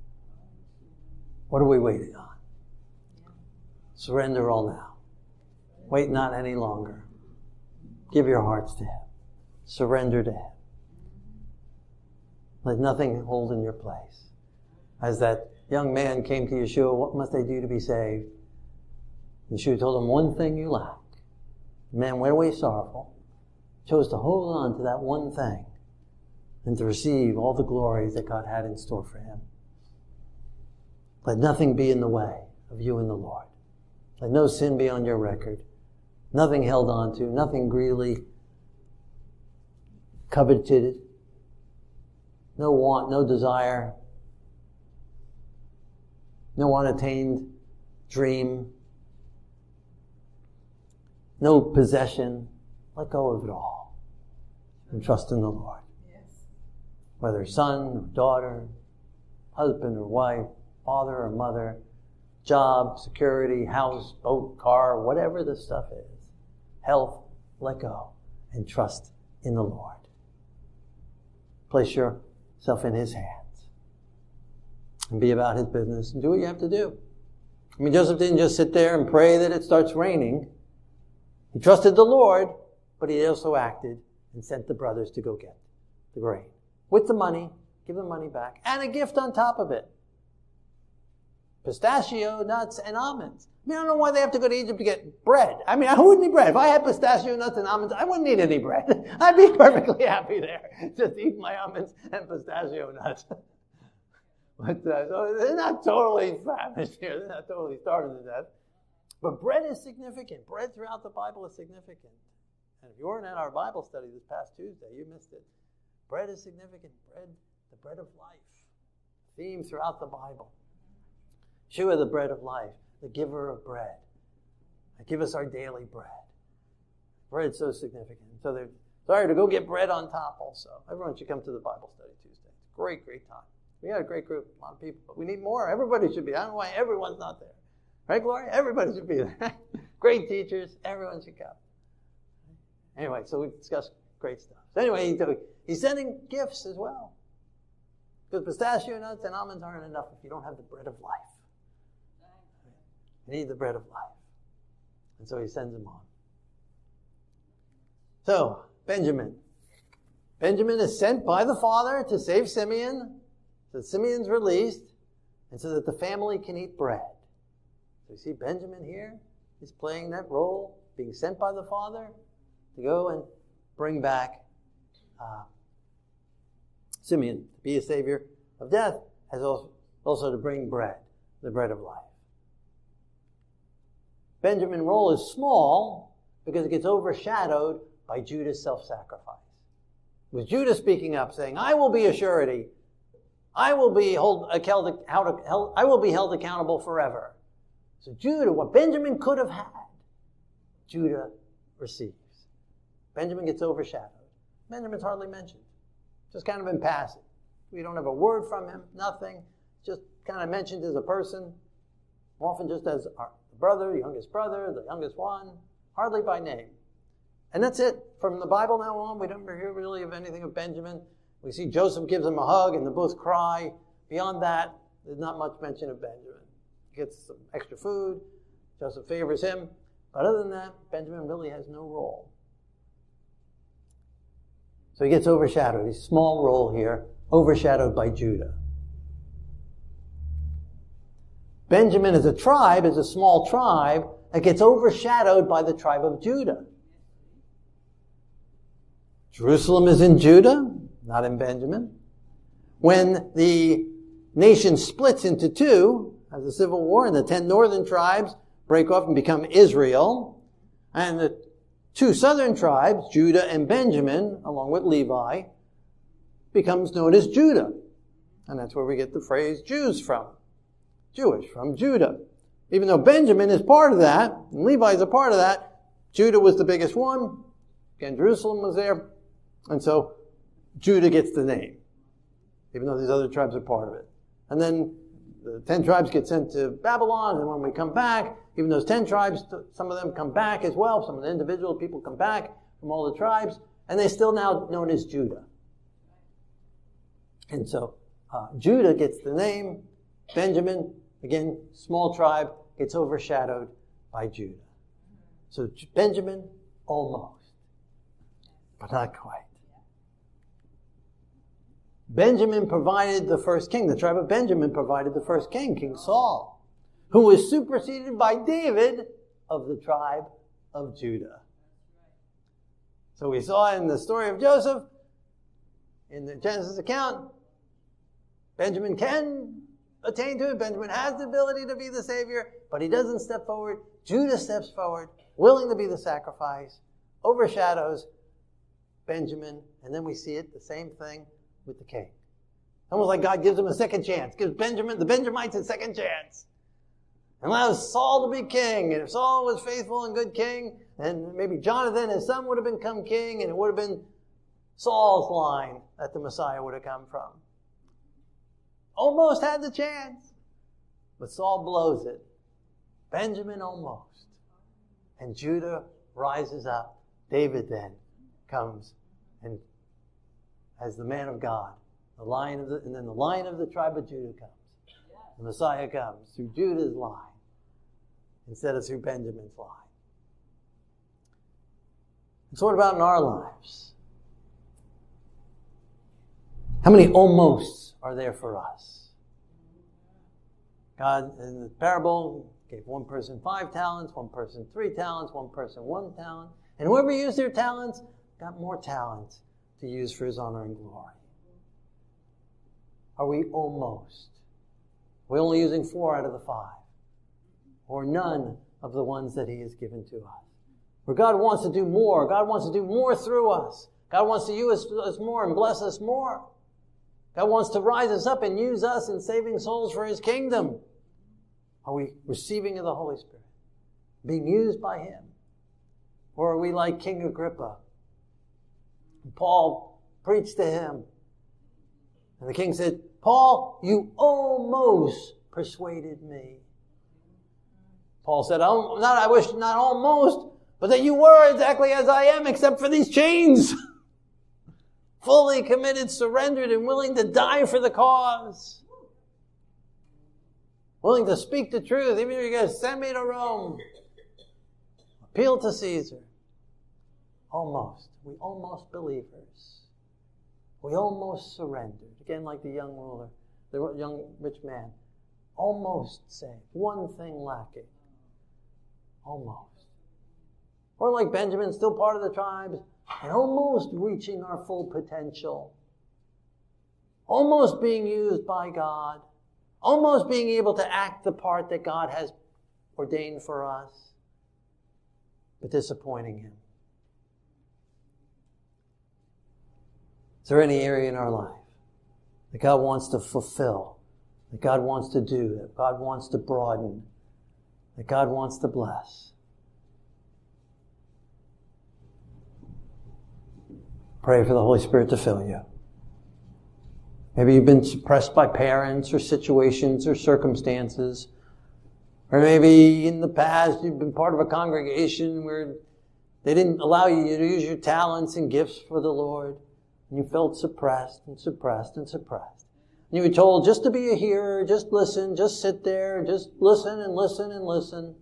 What are we waiting on? Surrender all now. Wait not any longer. Give your hearts to Him. Surrender to Him. Let nothing hold in your place. As that young man came to Yeshua, what must I do to be saved? Yeshua told him, one thing you lack. The man went away sorrowful, chose to hold on to that one thing and to receive all the glories that God had in store for him. Let nothing be in the way of you and the Lord. Let no sin be on your record. Nothing held on to, nothing greedily coveted, no want, no desire, no unattained dream, no possession. Let go of it all and trust in the Lord. Yes. Whether son or daughter, husband or wife, father or mother, job, security, house, boat, car, whatever the stuff is, health, let go and trust in the Lord. Place yourself in His hands and be about His business and do what you have to do. I mean, Joseph didn't just sit there and pray that it starts raining. He trusted the Lord, but he also acted and sent the brothers to go get the grain. With the money, give the money back, and a gift on top of it. Pistachio, nuts, and almonds. I mean, I don't know why they have to go to Egypt to get bread. I mean, who would need bread? If I had pistachio, nuts, and almonds, I wouldn't need any bread. I'd be perfectly happy there. Just eat my almonds and pistachio nuts. But so they're not totally famished here. They're not totally starving to death. But bread is significant. Bread throughout the Bible is significant. And if you weren't at our Bible study this past Tuesday, you missed it. Bread is significant. Bread, the bread of life. Theme throughout the Bible. Yeshua, the bread of life, the giver of bread. Give us our daily bread. Bread's so significant. So they're sorry to go get bread on top also. Everyone should come to the Bible study Tuesday. It's a great, great time. We got a great group, a lot of people, but we need more. Everybody should be. I don't know why everyone's not there. Right, Gloria? Everybody should be there. Great teachers. Everyone should come. Anyway, so we discussed great stuff. So anyway, he's sending gifts as well. Because pistachio nuts and almonds aren't enough if you don't have the bread of life. You need the bread of life. And so he sends them on. So, Benjamin. Benjamin is sent by the father to save Simeon. So Simeon's released. And so that the family can eat bread. So you see Benjamin here. He's playing that role, being sent by the father to go and bring back Simeon to be a savior of death, as also to bring bread, the bread of life. Benjamin's role is small because it gets overshadowed by Judah's self-sacrifice. It was Judah speaking up, saying, I will be a surety. I will be held accountable forever. So Judah, what Benjamin could have had, Judah receives. Benjamin gets overshadowed. Benjamin's hardly mentioned. Just kind of in passing. We don't have a word from him, nothing. Just kind of mentioned as a person, often just as our brother, the youngest one, hardly by name. And that's it. From the Bible now on, we don't hear really of anything of Benjamin. We see Joseph gives him a hug and they both cry. Beyond that, there's not much mention of Benjamin. He gets some extra food. Joseph favors him. But other than that, Benjamin really has no role. So he gets overshadowed. His small role here, overshadowed by Judah. Benjamin as a tribe, is a small tribe that gets overshadowed by the tribe of Judah. Jerusalem is in Judah, not in Benjamin. When the nation splits into two, as a civil war, and the 10 northern tribes break off and become Israel, and the 2 southern tribes, Judah and Benjamin, along with Levi, becomes known as Judah. And that's where we get the phrase Jews from. Jewish, from Judah. Even though Benjamin is part of that, and Levi is a part of that, Judah was the biggest one. Again, Jerusalem was there. And so Judah gets the name, even though these other tribes are part of it. And then the 10 tribes get sent to Babylon, and when we come back, even those 10 tribes, some of them come back as well. Some of the individual people come back from all the tribes, and they're still now known as Judah. And so Judah gets the name. Benjamin, again, small tribe, gets overshadowed by Judah. So Benjamin, almost, but not quite. Benjamin provided the first king. The tribe of Benjamin provided the first king, King Saul, who was superseded by David of the tribe of Judah. So we saw in the story of Joseph, in the Genesis account, Benjamin can attain to it. Benjamin has the ability to be the Savior, but he doesn't step forward. Judah steps forward, willing to be the sacrifice, overshadows Benjamin, and then we see it, the same thing with the king. Almost like God gives him a second chance, gives the Benjamites a second chance, and allows Saul to be king. And if Saul was faithful and good king, and maybe Jonathan, his son, would have become king, and it would have been Saul's line that the Messiah would have come from. Almost had the chance, but Saul blows it. Benjamin almost. And Judah rises up. David then comes and as the man of God, and then the lion of the tribe of Judah comes. The Messiah comes through Judah's line instead of through Benjamin's line. And so what about in our lives? How many almosts are there for us? God, in the parable, gave one person 5 talents, one person 3 talents, one person 1 talent. And whoever used their talents got more talents to use for his honor and glory. Are we almost? We're only using 4 out of the 5. Or none of the ones that he has given to us. Where God wants to do more. God wants to do more through us. God wants to use us more and bless us more. God wants to rise us up and use us in saving souls for his kingdom. Are we receiving of the Holy Spirit? Being used by him? Or are we like King Agrippa? Paul preached to him. And the king said, Paul, you almost persuaded me. Paul said, I wish not almost, but that you were exactly as I am, except for these chains. Fully committed, surrendered, and willing to die for the cause. Willing to speak the truth, even if you're going to send me to Rome. Appeal to Caesar. Almost. We almost believers. We almost surrendered. Again, like the young ruler, the young rich man. Almost saved. One thing lacking. Almost. Or like Benjamin, still part of the tribes, and almost reaching our full potential. Almost being used by God. Almost being able to act the part that God has ordained for us, but disappointing him. Is there any area in our life that God wants to fulfill, that God wants to do, that God wants to broaden, that God wants to bless? Pray for the Holy Spirit to fill you. Maybe you've been suppressed by parents or situations or circumstances. Or maybe in the past you've been part of a congregation where they didn't allow you to use your talents and gifts for the Lord. And you felt suppressed and suppressed and suppressed. And you were told just to be a hearer, just listen, just sit there, just listen and listen and listen.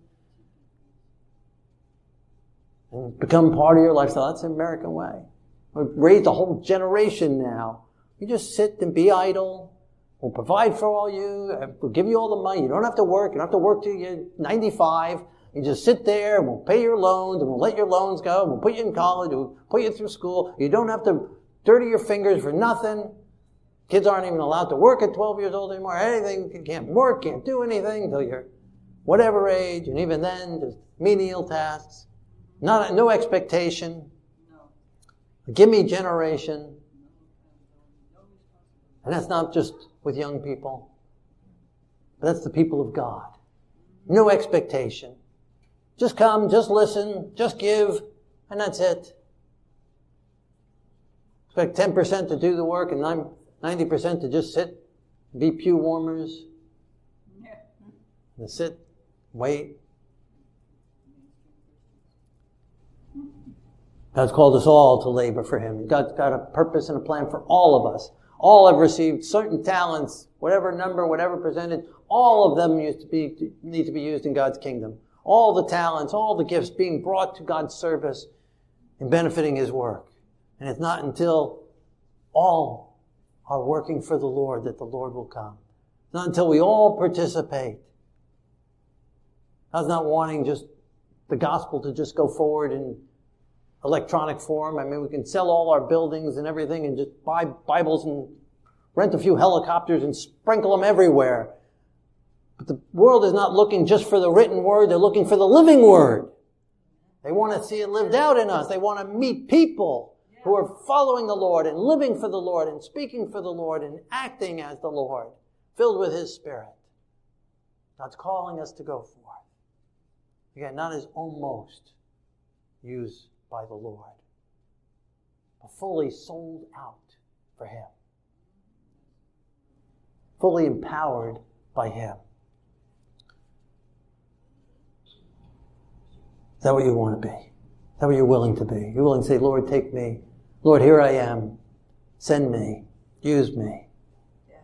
And become part of your lifestyle. That's the American way. We've raised a whole generation now. You just sit and be idle. We'll provide for all you. We'll give you all the money. You don't have to work. You don't have to work till you're 95. You just sit there and we'll pay your loans and we'll let your loans go. We'll put you in college. We'll put you through school. You don't have to dirty your fingers for nothing. Kids aren't even allowed to work at 12 years old anymore. Anything. You can't work, can't do anything until you're whatever age. And even then, just menial tasks. No expectation. A gimme generation. And that's not just with young people. But that's the people of God. No expectation. Just come, just listen, just give, and that's it. Expect 10% to do the work and 90% to just sit, be pew warmers. And sit, wait. God's called us all to labor for him. God's got a purpose and a plan for all of us. All have received certain talents, whatever number, whatever percentage. All of them need to be used in God's kingdom. all the talents, all the gifts being brought to God's service and benefiting His work. And it's not until all are working for the Lord that the Lord will come. It's not until we all participate. God's not wanting just the gospel to just go forward in electronic form. I mean, we can sell all our buildings and everything and just buy Bibles and rent a few helicopters and sprinkle them everywhere. But the world is not looking just for the written word. They're looking for the living word. They want to see it lived out in us. They want to meet people who are following the Lord and living for the Lord and speaking for the Lord and acting as the Lord, filled with His Spirit. God's calling us to go forth. Again, not as almost used by the Lord, but fully sold out for Him. Fully empowered by Him. Is that what you want to be? Is that what you're willing to be? You're willing to say, Lord, take me. Lord, here I am. Send me. Use me. Yes.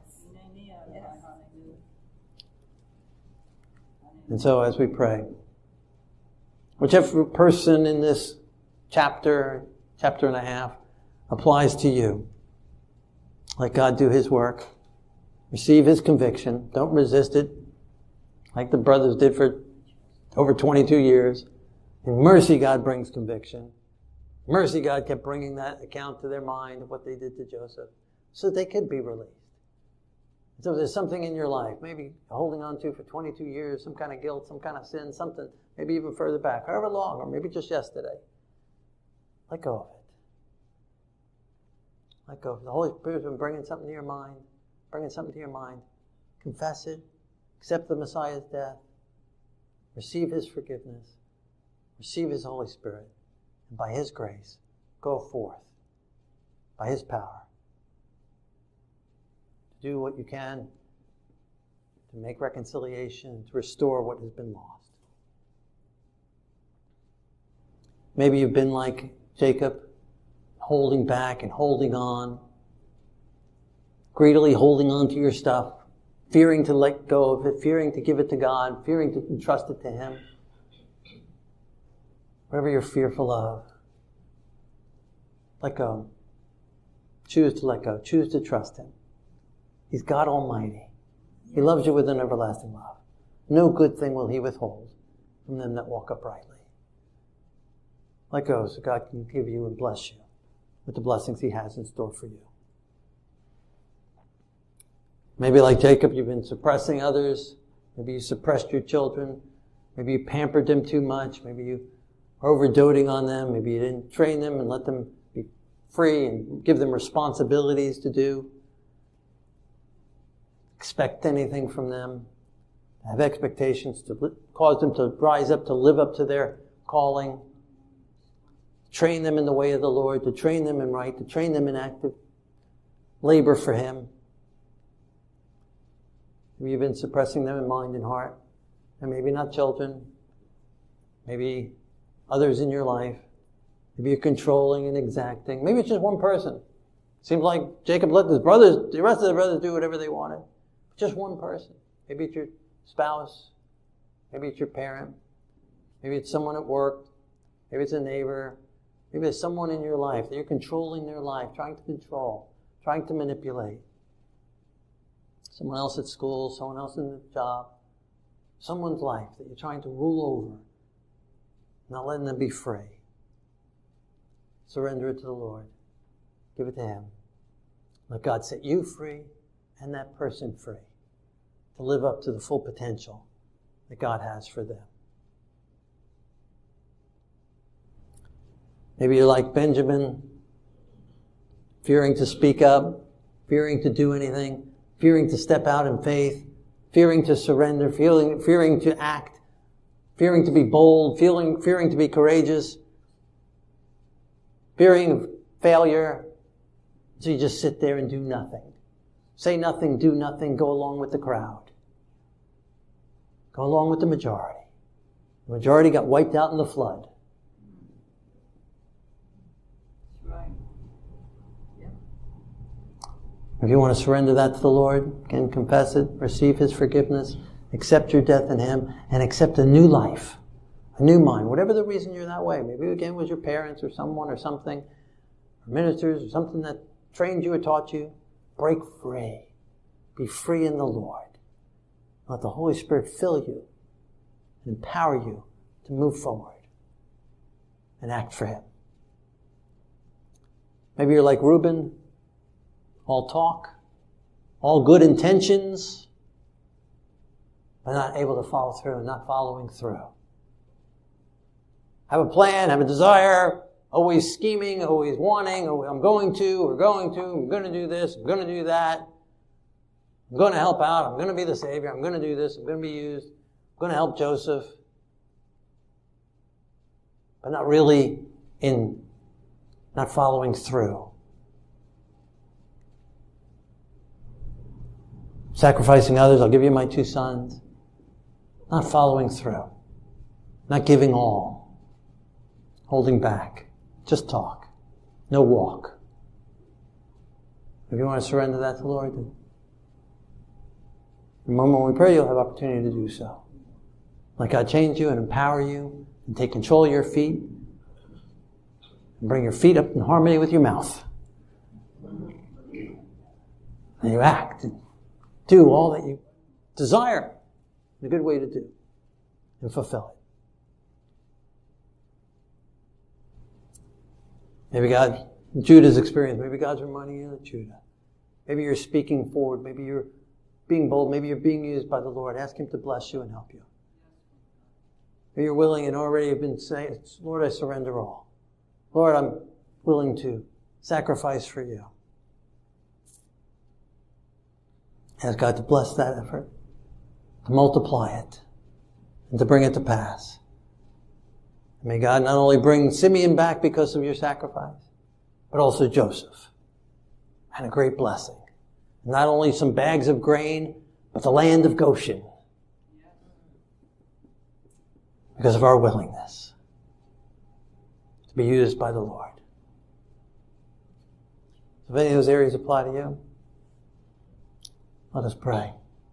And so as we pray, whichever person in this chapter and a half applies to you, let God do His work. Receive His conviction. Don't resist it like the brothers did for over 22 years. In mercy, God brings conviction. Mercy, God kept bringing that account to their mind of what they did to Joseph so they could be released. So if there's something in your life, maybe holding on to for 22 years, some kind of guilt, some kind of sin, something, maybe even further back, however long, or maybe just yesterday, let go of it. Let go. The Holy Spirit's been bringing something to your mind, confess it, accept the Messiah's death, receive His forgiveness, receive His Holy Spirit, and by His grace, go forth, by His power, to do what you can to make reconciliation, to restore what has been lost. Maybe you've been like Jacob, holding back and holding on, greedily holding on to your stuff, fearing to let go of it, fearing to give it to God, fearing to entrust it to Him. Whatever you're fearful of, let go. Choose to let go. Choose to trust Him. He's God Almighty. He loves you with an everlasting love. No good thing will He withhold from them that walk uprightly. Let go so God can give you and bless you with the blessings He has in store for you. Maybe like Jacob, you've been suppressing others. Maybe you suppressed your children. Maybe you pampered them too much. Maybe you are over-doting on them. Maybe you didn't train them and let them be free and give them responsibilities to do. Expect anything from them. Have expectations to cause them to rise up, to live up to their calling. Train them in the way of the Lord, to train them in right, to train them in active labor for Him. Maybe you've been suppressing them in mind and heart. And maybe not children. Maybe others in your life. Maybe you're controlling and exacting. Maybe it's just one person. Seems like Jacob let the rest of the brothers do whatever they wanted. Just one person. Maybe it's your spouse. Maybe it's your parent. Maybe it's someone at work. Maybe it's a neighbor. Maybe it's someone in your life that you're controlling their life, trying to control, trying to manipulate. Someone else at school, someone else in the job, someone's life that you're trying to rule over, not letting them be free. Surrender it to the Lord. Give it to Him. Let God set you free and that person free to live up to the full potential that God has for them. Maybe you're like Benjamin, fearing to speak up, fearing to do anything, fearing to step out in faith, fearing to surrender, fearing to act, fearing to be bold, fearing to be courageous, fearing of failure. So you just sit there and do nothing. Say nothing, do nothing, go along with the crowd. Go along with the majority. The majority got wiped out in the flood. If you want to surrender that to the Lord, again, confess it, receive His forgiveness, accept your death in Him, and accept a new life A new mind, whatever the reason you're that way. Maybe again was your parents or someone or something, or ministers or something that trained you or taught you. Break free. Be free in the Lord. Let the Holy Spirit fill you and empower you to move forward and act for Him. Maybe you're like Reuben, all talk, all good intentions, but not able to follow through, not following through. Have a plan, have a desire, always scheming, always wanting, I'm going to do this, I'm going to do that. I'm going to help out, I'm going to be the Savior, I'm going to do this, I'm going to be used, I'm going to help Joseph. But not really not following through. Sacrificing others, I'll give you my 2 sons. Not following through. Not giving all. Holding back. Just talk. No walk. If you want to surrender that to the Lord, then the moment when we pray, you'll have opportunity to do so. Let God change you and empower you and take control of your feet and bring your feet up in harmony with your mouth. And you act and do all that you desire in a good way to do and fulfill it. Maybe God, Judah's experience, maybe God's reminding you of Judah. Maybe you're speaking forward. Maybe you're being bold. Maybe you're being used by the Lord. Ask Him to bless you and help you. Maybe you're willing and already have been saying, Lord, I surrender all. Lord, I'm willing to sacrifice for you. Ask God to bless that effort, to multiply it, and to bring it to pass. May God not only bring Simeon back because of your sacrifice, but also Joseph. And a great blessing. Not only some bags of grain, but the land of Goshen. Because of our willingness to be used by the Lord. So if any of those areas apply to you, let us pray.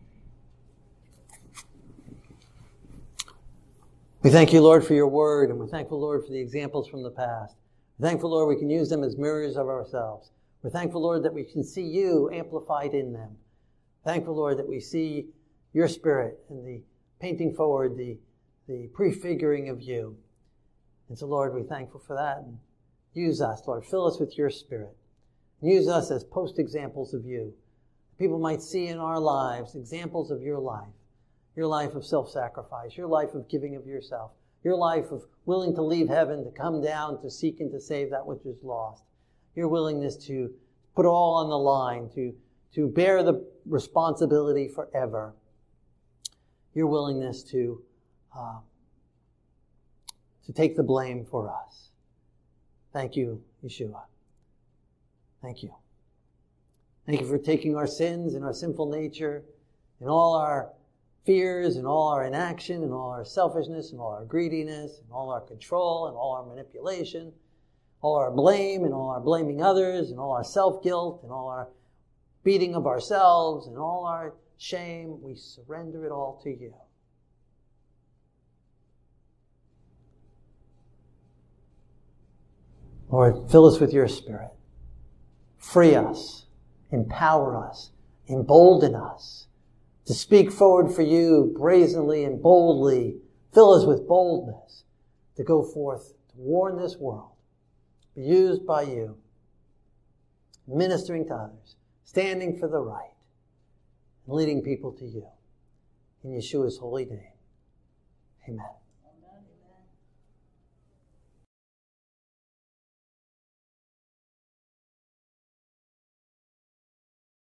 We thank you, Lord, for your word, and we're thankful, Lord, for the examples from the past. We're thankful, Lord, we can use them as mirrors of ourselves. We're thankful, Lord, that we can see you amplified in them. Thankful, Lord, that we see your Spirit in the painting forward, the prefiguring of you. And so, Lord, we're thankful for that. And use us, Lord. Fill us with your Spirit. Use us as post-examples of you. People might see in our lives examples of your life of self-sacrifice, your life of giving of yourself, your life of willing to leave heaven, to come down, to seek and to save that which is lost, your willingness to put all on the line, to bear the responsibility forever, your willingness to take the blame for us. Thank you, Yeshua. Thank you. Thank you for taking our sins and our sinful nature and all our fears and all our inaction and all our selfishness and all our greediness and all our control and all our manipulation, all our blame and all our blaming others and all our self-guilt and all our beating of ourselves and all our shame. We surrender it all to you. Lord, fill us with your Spirit. Free us, empower us, embolden us to speak forward for you brazenly and boldly. Fill us with boldness to go forth, to warn this world, be used by you, ministering to others, standing for the right, and leading people to you. In Yeshua's holy name, amen.